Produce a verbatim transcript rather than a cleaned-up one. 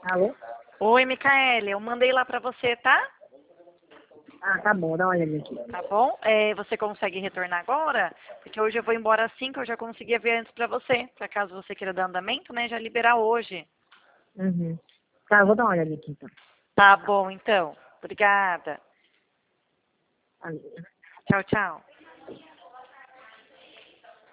Alô? Oi, Micaele, eu mandei lá pra você, tá? Ah, tá bom, dá uma olhadinha aqui. Tá bom? É, você consegue retornar agora? Porque hoje eu vou embora às cinco, eu já conseguia ver antes pra você. Pra caso você queira dar andamento, né? Já liberar hoje. Uhum. Tá, eu vou dar uma olhadinha aqui então. Tá bom, então. Obrigada. Ali. Tchau, tchau.